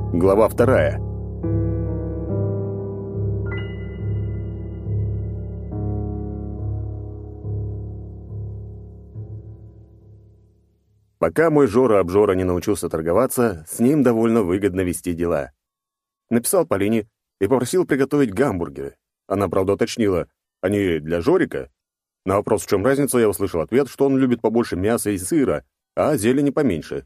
Глава 2. Пока мой Жора-обжора не научился торговаться, с ним довольно выгодно вести дела. Написал Полине и попросил приготовить гамбургеры. Она, правда, уточнила, они для Жорика? На вопрос, в чем разница, я услышал ответ, что он любит побольше мяса и сыра, а зелени поменьше.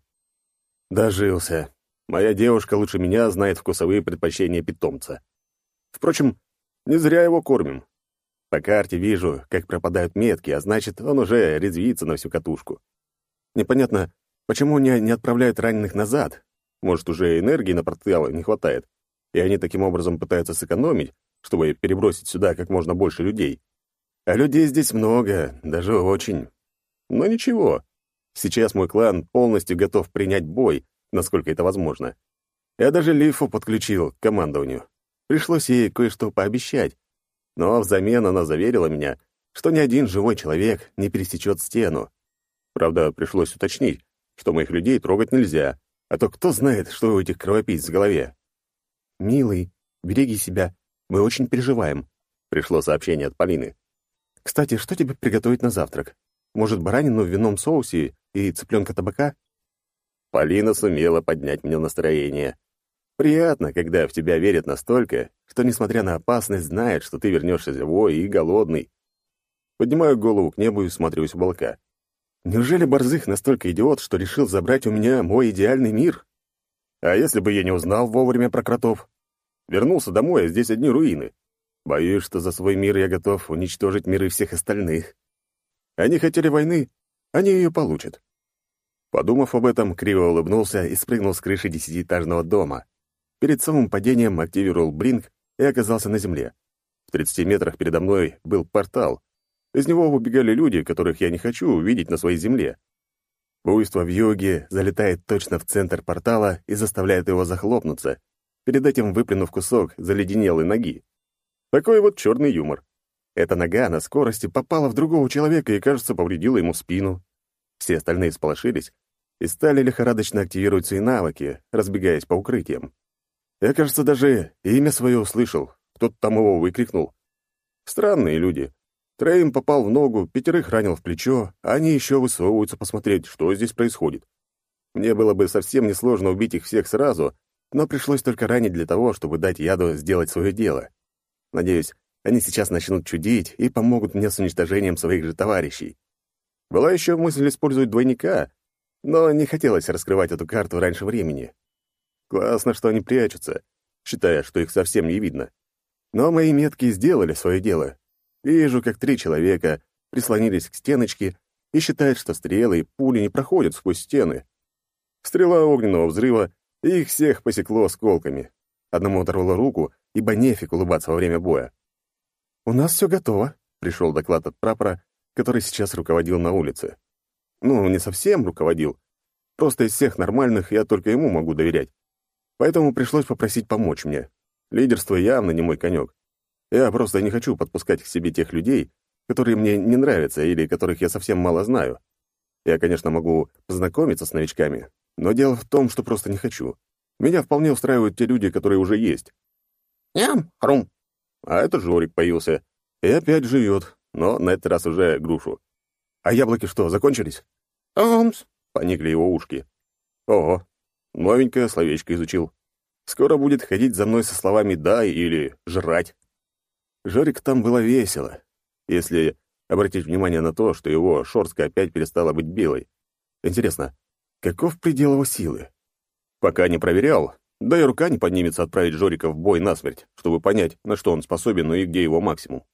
Дожился. Моя девушка лучше меня знает вкусовые предпочтения питомца. Впрочем, не зря его кормим. По карте вижу, как пропадают метки, а значит, он уже резвится на всю катушку. Непонятно, почему не отправляют раненых назад. Может, уже энергии на порталы не хватает, и они таким образом пытаются сэкономить, чтобы перебросить сюда как можно больше людей. А людей здесь много, даже очень. Но ничего. Сейчас мой клан полностью готов принять бой, насколько это возможно. Я даже Лифу подключил к командованию. Пришлось ей кое-что пообещать. Но взамен она заверила меня, что ни один живой человек не пересечет стену. Правда, пришлось уточнить, что моих людей трогать нельзя, а то кто знает, что у этих кровопийц в голове. «Милый, береги себя, мы очень переживаем», — пришло сообщение от Полины. «Кстати, что тебе приготовить на завтрак? Может, баранину в винном соусе и цыпленка табака?» Полина сумела поднять мне настроение. Приятно, когда в тебя верят настолько, что, несмотря на опасность, знает, что ты вернешься живой и голодный. Поднимаю голову к небу и смотрюсь в облака. Неужели Борзых настолько идиот, что решил забрать у меня мой идеальный мир? А если бы я не узнал вовремя про кротов? Вернулся домой, а здесь одни руины. Боюсь, что за свой мир я готов уничтожить миры всех остальных. Они хотели войны, они ее получат. Подумав об этом, криво улыбнулся и спрыгнул с крыши 10-этажного дома. Перед самым падением активировал блинк и оказался на земле. В 30 метрах передо мной был портал. Из него выбегали люди, которых я не хочу увидеть на своей земле. Буйство вьюги залетает точно в центр портала и заставляет его захлопнуться, перед этим выплюнув кусок заледенелой ноги. Такой вот черный юмор. Эта нога на скорости попала в другого человека и, кажется, повредила ему спину. Все остальные всполошились и стали лихорадочно активировать свои навыки, разбегаясь по укрытиям. Я, кажется, даже имя свое услышал. Кто-то там его выкрикнул. Странные люди. 3 попал в ногу, 5 ранил в плечо, а они еще высовываются посмотреть, что здесь происходит. Мне было бы совсем несложно убить их всех сразу, но пришлось только ранить для того, чтобы дать яду сделать свое дело. Надеюсь, они сейчас начнут чудить и помогут мне с уничтожением своих же товарищей. Была еще мысль использовать двойника, но не хотелось раскрывать эту карту раньше времени. Классно, что они прячутся, считая, что их совсем не видно. Но мои метки сделали свое дело. Вижу, как 3 человека прислонились к стеночке и считают, что стрелы и пули не проходят сквозь стены. Стрела огненного взрыва, и их всех посекло осколками. Одному оторвало руку, ибо нефиг улыбаться во время боя. «У нас все готово», — пришел доклад от прапора, который сейчас руководил на улице. Ну, не совсем руководил. Просто из всех нормальных я только ему могу доверять. Поэтому пришлось попросить помочь мне. Лидерство явно не мой конек. Я просто не хочу подпускать к себе тех людей, которые мне не нравятся или которых я совсем мало знаю. Я, конечно, могу познакомиться с новичками, но дело в том, что просто не хочу. Меня вполне устраивают те люди, которые уже есть. Ням, хрум. А это Жорик появился. И опять живет, но на этот раз уже грушу. А яблоки что, закончились? «Омс», — поникли его ушки. Ого, новенькое словечко изучил. Скоро будет ходить за мной со словами «дай» или «жрать». Жорик там было весело, если обратить внимание на то, что его шорстка опять перестала быть белой. Интересно, каков предел его силы? Пока не проверял, да и рука не поднимется отправить Жорика в бой насмерть, чтобы понять, на что он способен, ну и где его максимум.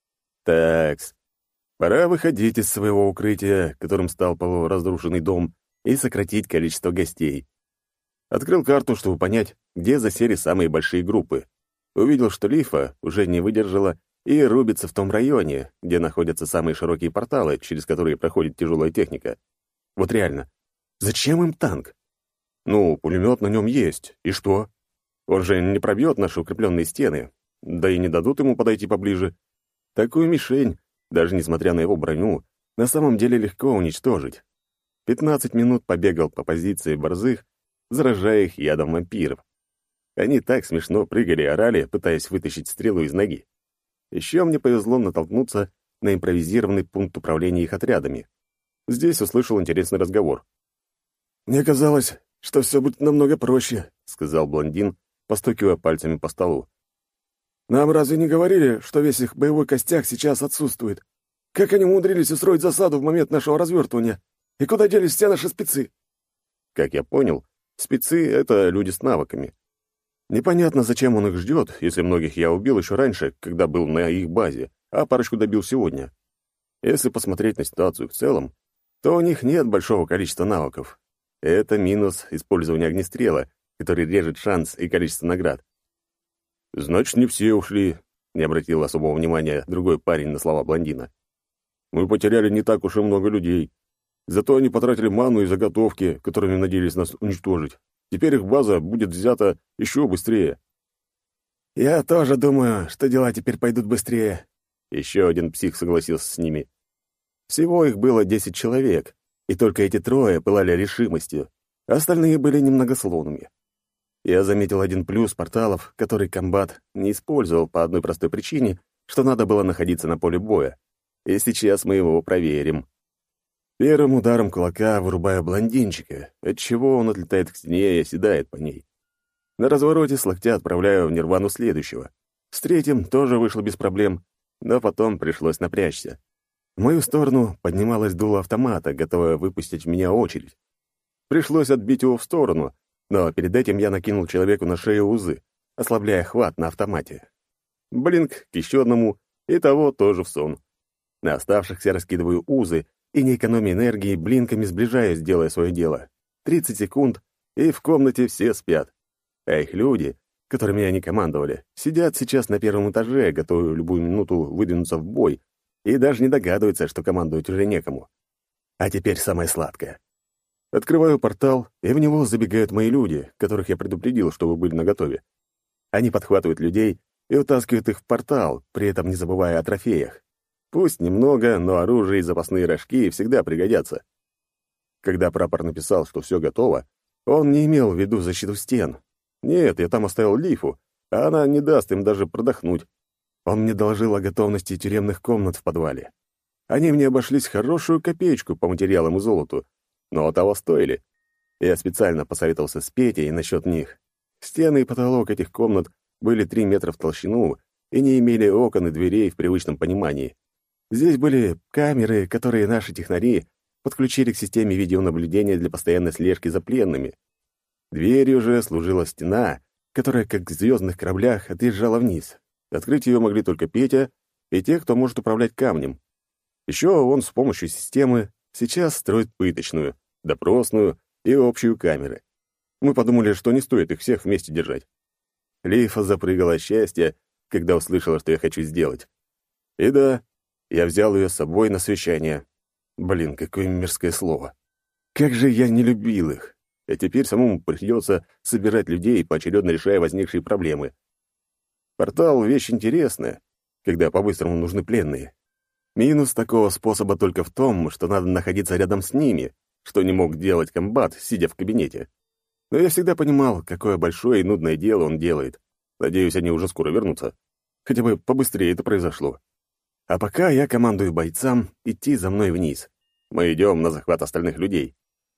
Такс. Пора выходить из своего укрытия, которым стал полуразрушенный дом, и сократить количество гостей. Открыл карту, чтобы понять, где засели самые большие группы. Увидел, что Лифа уже не выдержала и рубится в том районе, где находятся самые широкие порталы, через которые проходит тяжелая техника. Вот реально, зачем им танк? Ну, пулемет на нем есть, и что? Он же не пробьет наши укрепленные стены, да и не дадут ему подойти поближе. Такую мишень, даже несмотря на его броню, на самом деле легко уничтожить. 15 минут побегал по позиции борзых, заражая их ядом вампиров. Они так смешно прыгали и орали, пытаясь вытащить стрелу из ноги. Еще мне повезло натолкнуться на импровизированный пункт управления их отрядами. Здесь услышал интересный разговор. «Мне казалось, что все будет намного проще», — сказал блондин, постукивая пальцами по столу. «Нам разве не говорили, что весь их боевой костяк сейчас отсутствует? Как они умудрились устроить засаду в момент нашего развертывания? И куда делись все наши спецы?» Как я понял, спецы — это люди с навыками. Непонятно, зачем он их ждет, если многих я убил еще раньше, когда был на их базе, а парочку добил сегодня. Если посмотреть на ситуацию в целом, то у них нет большого количества навыков. Это минус использования огнестрела, который режет шанс и количество наград. «Значит, не все ушли», — не обратил особого внимания другой парень на слова блондина. «Мы потеряли не так уж и много людей. Зато они потратили ману и заготовки, которыми надеялись нас уничтожить. Теперь их база будет взята еще быстрее». «Я тоже думаю, что дела теперь пойдут быстрее». Еще один псих согласился с ними. Всего их было 10 человек, и только эти трое пылали решимостью, а остальные были немногословными. Я заметил один плюс порталов, который комбат не использовал по одной простой причине, что надо было находиться на поле боя. И сейчас мы его проверим. Первым ударом кулака вырубаю блондинчика, отчего он отлетает к стене и оседает по ней. На развороте с локтя отправляю в нирвану следующего. С третьим тоже вышло без проблем, но потом пришлось напрячься. В мою сторону поднималась дуло автомата, готовая выпустить в меня очередь. Пришлось отбить его в сторону, но перед этим я накинул человеку на шею узы, ослабляя хват на автомате. Блинк к еще одному, и того тоже в сон. На оставшихся раскидываю узы, и не экономя энергии, блинками сближаюсь, делая свое дело. 30 секунд, и в комнате все спят. А их люди, которыми они командовали, сидят сейчас на первом этаже, готовы в любую минуту выдвинуться в бой, и даже не догадываются, что командовать уже некому. А теперь самое сладкое. Открываю портал, и в него забегают мои люди, которых я предупредил, чтобы были наготове. Они подхватывают людей и утаскивают их в портал, при этом не забывая о трофеях. Пусть немного, но оружие и запасные рожки всегда пригодятся. Когда прапор написал, что все готово, он не имел в виду защиту стен. Нет, я там оставил лифу, а она не даст им даже продохнуть. Он мне доложил о готовности тюремных комнат в подвале. Они мне обошлись хорошую копеечку по материалам и золоту, но того стоили. Я специально посоветовался с Петей насчет них. Стены и потолок этих комнат были 3 метра в толщину и не имели окон и дверей в привычном понимании. Здесь были камеры, которые наши технари подключили к системе видеонаблюдения для постоянной слежки за пленными. Дверью же служила стена, которая, как в звездных кораблях, отъезжала вниз. Открыть ее могли только Петя и те, кто может управлять камнем. Еще он с помощью системы сейчас строит пыточную, допросную и общую камеры. Мы подумали, что не стоит их всех вместе держать. Лифа запрыгала от счастья, когда услышала, что я хочу сделать. И да, я взял ее с собой на совещание. Блин, какое мерзкое слово. Как же я не любил их. А теперь самому придется собирать людей, поочередно решая возникшие проблемы. Портал — вещь интересная, когда по-быстрому нужны пленные. Минус такого способа только в том, что надо находиться рядом с ними, что не мог делать комбат, сидя в кабинете. Но я всегда понимал, какое большое и нудное дело он делает. Надеюсь, они уже скоро вернутся. Хотя бы побыстрее это произошло. А пока я командую бойцам идти за мной вниз. Мы идем на захват остальных людей.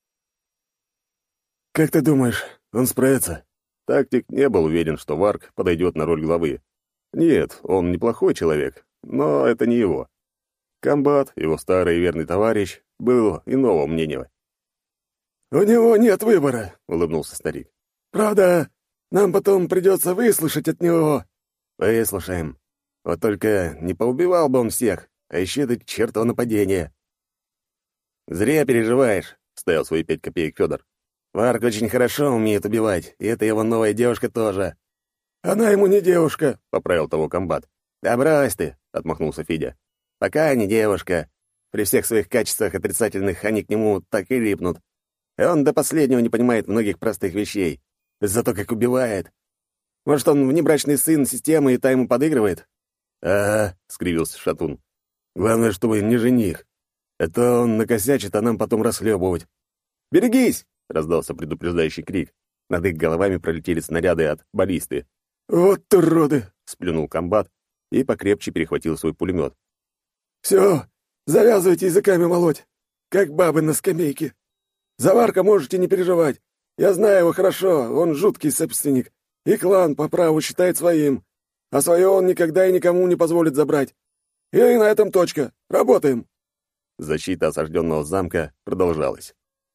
«Как ты думаешь, он справится?» Тактик не был уверен, что Варк подойдет на роль главы. Нет, он неплохой человек, но это не его. Комбат, его старый и верный товарищ, был иного мнения. «У него нет выбора», — улыбнулся старик. «Правда, нам потом придется выслушать от него». «Выслушаем. Вот только не поубивал бы он всех, а еще это чертово нападение». «Зря переживаешь», — ставил свои 5 копеек Федор. «Варк очень хорошо умеет убивать, и это его новая девушка тоже». «Она ему не девушка», — поправил того комбат. «Да брось ты», — отмахнулся Федя. «Пока не девушка. При всех своих качествах отрицательных они к нему так и липнут. И он до последнего не понимает многих простых вещей. Зато как убивает. Может, он внебрачный сын системы, и та ему подыгрывает?» «Ага», — скривился Шатун. «Главное, чтобы не жених. Это он накосячит, а нам потом расхлебывать». «Берегись!» — раздался предупреждающий крик. Над их головами пролетели снаряды от баллисты. «Вот уроды!» — сплюнул комбат и покрепче перехватил свой пулемет. «Все, завязывайте языками молоть, как бабы на скамейке. Заварка можете не переживать. Я знаю его хорошо, он жуткий собственник, и клан по праву считает своим, а свое он никогда и никому не позволит забрать. И на этом точка. Работаем!» Защита осажденного замка продолжалась.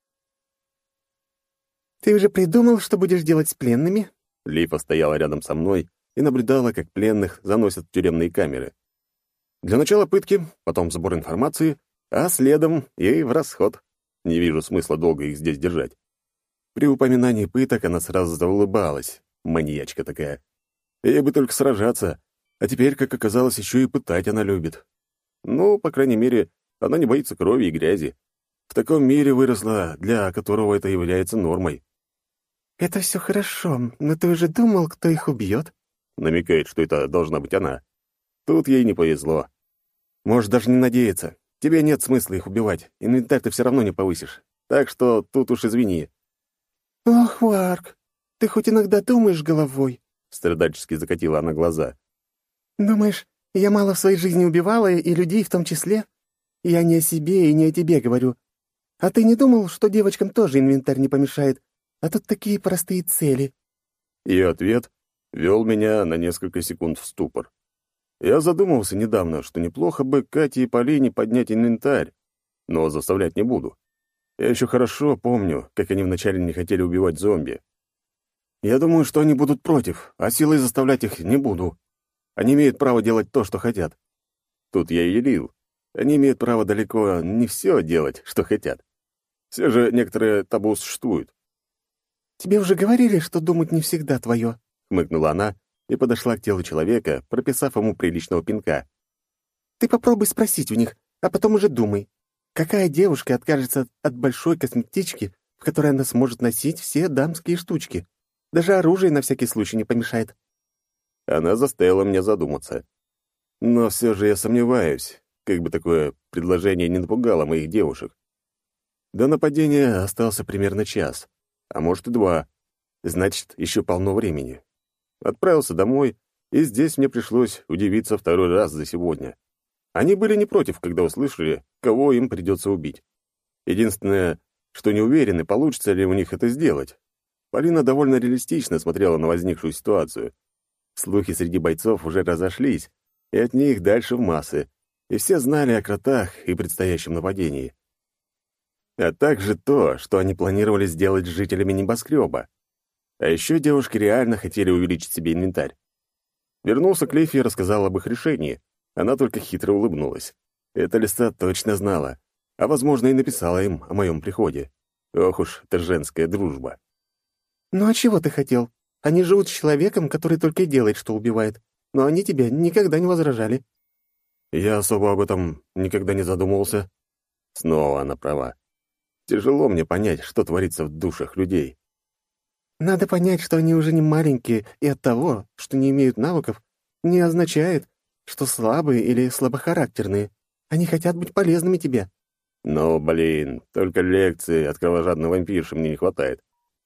«Ты уже придумал, что будешь делать с пленными?» Лифа стояла рядом со мной и наблюдала, как пленных заносят в тюремные камеры. Для начала пытки, потом сбор информации, а следом и в расход. Не вижу смысла долго их здесь держать. При упоминании пыток она сразу заулыбалась. Маньячка такая. Ей бы только сражаться, а теперь, как оказалось, еще и пытать она любит. Ну, по крайней мере, она не боится крови и грязи. В таком мире выросла, для которого это является нормой. «Это все хорошо, но ты уже думал, кто их убьет?» Намекает, что это должна быть она. Тут ей не повезло. Можешь даже не надеяться. Тебе нет смысла их убивать. Инвентарь ты все равно не повысишь. Так что тут уж извини. «Ох, Варк, ты хоть иногда думаешь головой?» Страдальчески закатила она глаза. «Думаешь, я мало в своей жизни убивала, и людей в том числе? Я не о себе и не о тебе говорю. А ты не думал, что девочкам тоже инвентарь не помешает? А тут такие простые цели». Ее ответ вел меня на несколько секунд в ступор. Я задумался недавно, что неплохо бы Кате и Полине поднять инвентарь, но заставлять не буду. Я еще хорошо помню, как они вначале не хотели убивать зомби. Я думаю, что они будут против, а силой заставлять их не буду. Они имеют право делать то, что хотят. Тут я и юлил. Они имеют право далеко не все делать, что хотят. Все же некоторые табу существуют. «Тебе уже говорили, что думать не всегда твое», — хмыкнула она и подошла к телу человека, прописав ему приличного пинка. «Ты попробуй спросить у них, а потом уже думай. Какая девушка откажется от большой косметички, в которой она сможет носить все дамские штучки? Даже оружие на всякий случай не помешает». Она заставила меня задуматься. Но все же я сомневаюсь, как бы такое предложение не напугало моих девушек. До нападения остался примерно час, а может и 2. Значит, еще полно времени. Отправился домой, и здесь мне пришлось удивиться второй раз за сегодня. Они были не против, когда услышали, кого им придется убить. Единственное, что не уверены, получится ли у них это сделать. Полина довольно реалистично смотрела на возникшую ситуацию. Слухи среди бойцов уже разошлись, и от них дальше в массы, и все знали о кротах и предстоящем нападении. А также то, что они планировали сделать с жителями небоскреба. А еще девушки реально хотели увеличить себе инвентарь. Вернулся к Лифе и рассказал об их решении. Она только хитро улыбнулась. Эта лиса точно знала, а, возможно, и написала им о моем приходе. Ох уж, это женская дружба. «Ну а чего ты хотел? Они живут с человеком, который только и делает, что убивает. Но они тебе никогда не возражали». Я особо об этом никогда не задумывался. Снова она права. Тяжело мне понять, что творится в душах людей. «Надо понять, что они уже не маленькие, и от того, что не имеют навыков, не означает, что слабые или слабохарактерные. Они хотят быть полезными тебе». Но, блин, только лекции от кровожадной вампирши мне не хватает.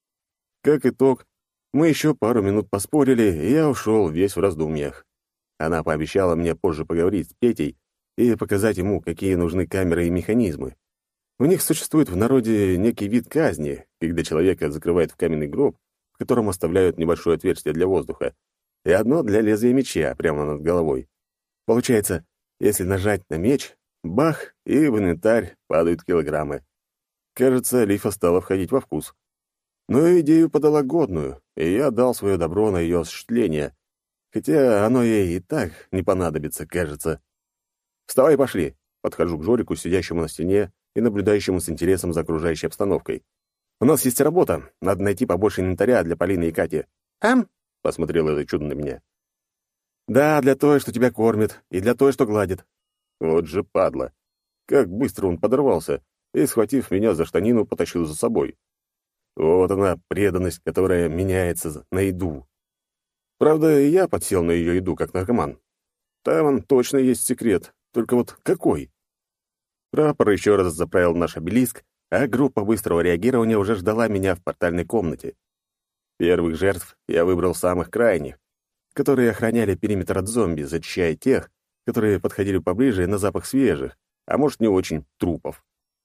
Как итог, мы еще пару минут поспорили, и я ушел весь в раздумьях. Она пообещала мне позже поговорить с Петей и показать ему, какие нужны камеры и механизмы. У них существует в народе некий вид казни, когда человека закрывают в каменный гроб, в котором оставляют небольшое отверстие для воздуха, и одно для лезвия меча прямо над головой. Получается, если нажать на меч, бах, и в инвентарь падают килограммы. Кажется, Лифа стала входить во вкус. Но идею подала годную, и я дал свое добро на ее осуществление, хотя оно ей и так не понадобится, кажется. «Вставай, пошли!» Подхожу к Жорику, сидящему на стене и наблюдающему с интересом за окружающей обстановкой. «У нас есть работа. Надо найти побольше инвентаря для Полины и Кати». «Ам?» — посмотрел это чудо на меня. «Да, для той, что тебя кормит, и для той, что гладит». Вот же падла. Как быстро он подорвался и, схватив меня за штанину, потащил за собой. Вот она, преданность, которая меняется на еду. Правда, и я подсел на ее еду, как наркоман. Там точно есть секрет, только вот какой? Прапор еще раз заправил наш обелиск, а группа быстрого реагирования уже ждала меня в портальной комнате. Первых жертв я выбрал самых крайних, которые охраняли периметр от зомби, зачищая тех, которые подходили поближе на запах свежих, а может, не очень, трупов.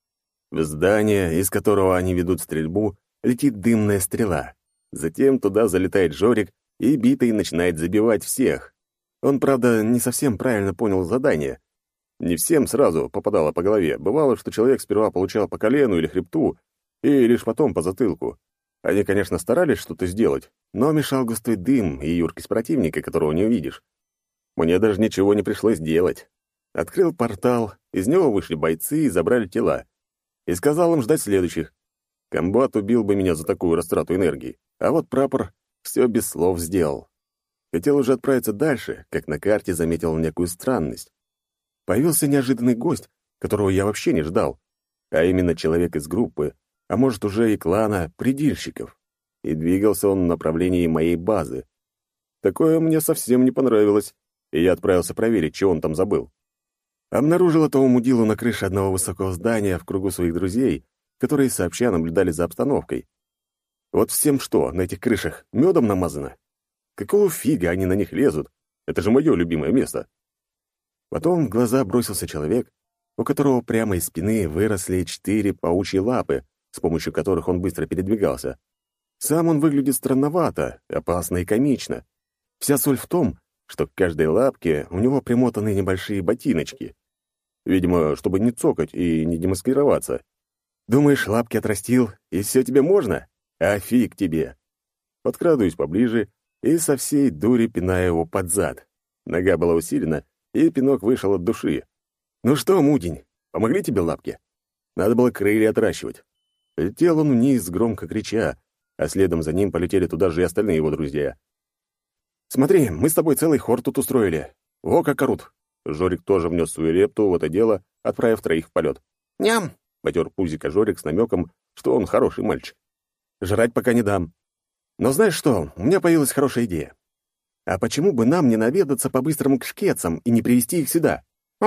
В здание, из которого они ведут стрельбу, летит дымная стрела. Затем туда залетает Жорик и битый начинает забивать всех. Он, правда, не совсем правильно понял задание. Не всем сразу попадало по голове. Бывало, что человек сперва получал по колену или хребту, и лишь потом по затылку. Они, конечно, старались что-то сделать, но мешал густой дым и юркость противника, которого не увидишь. Мне даже ничего не пришлось делать. Открыл портал, из него вышли бойцы и забрали тела. И сказал им ждать следующих. Комбат убил бы меня за такую растрату энергии, а вот прапор все без слов сделал. Хотел уже отправиться дальше, как на карте заметил некую странность. Появился неожиданный гость, которого я вообще не ждал, а именно человек из группы, а может уже и клана предильщиков. И двигался он в направлении моей базы. Такое мне совсем не понравилось, и я отправился проверить, что он там забыл. Обнаружил этого мудилу на крыше одного высокого здания в кругу своих друзей, которые сообща наблюдали за обстановкой. Вот всем что, на этих крышах медом намазано? Какого фига они на них лезут? Это же мое любимое место. Потом в глаза бросился человек, у которого прямо из спины выросли 4 паучьи лапы, с помощью которых он быстро передвигался. Сам он выглядит странновато, опасно и комично. Вся соль в том, что к каждой лапке у него примотаны небольшие ботиночки. Видимо, чтобы не цокать и не демаскироваться. Думаешь, лапки отрастил, и все тебе можно? А фиг тебе. Подкрадываюсь поближе и со всей дури пинаю его под зад. Нога была усилена, и пинок вышел от души. «Ну что, мудень, помогли тебе лапки?» Надо было крылья отращивать. Летел он вниз, громко крича, а следом за ним полетели туда же и остальные его друзья. «Смотри, мы с тобой целый хор тут устроили. Во как орут!» Жорик тоже внес свою лепту в это дело, отправив 3 в полет. «Ням!» — потер пузика Жорик с намеком, что он хороший мальчик. «Жрать пока не дам. Но знаешь что, у меня появилась хорошая идея. А почему бы нам не наведаться по-быстрому к шкетцам и не привести их сюда?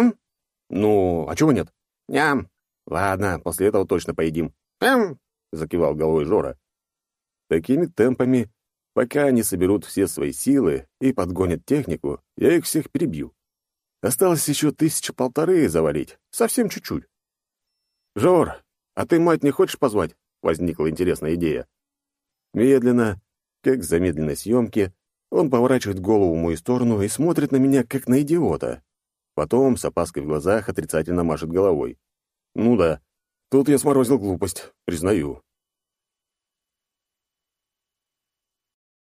Ну, а чего нет? Ням. Ладно, после этого точно поедим. Закивал головой Жора. Такими темпами, пока они соберут все свои силы и подгонят технику, я их всех перебью. Осталось еще 1000-1,5 завалить. Совсем чуть-чуть. Жор, а ты мать не хочешь позвать? Возникла интересная идея. Медленно, как в замедленной съемке, он поворачивает голову в мою сторону и смотрит на меня, как на идиота. Потом, с опаской в глазах, отрицательно машет головой. Ну да, тут я сморозил глупость, признаю.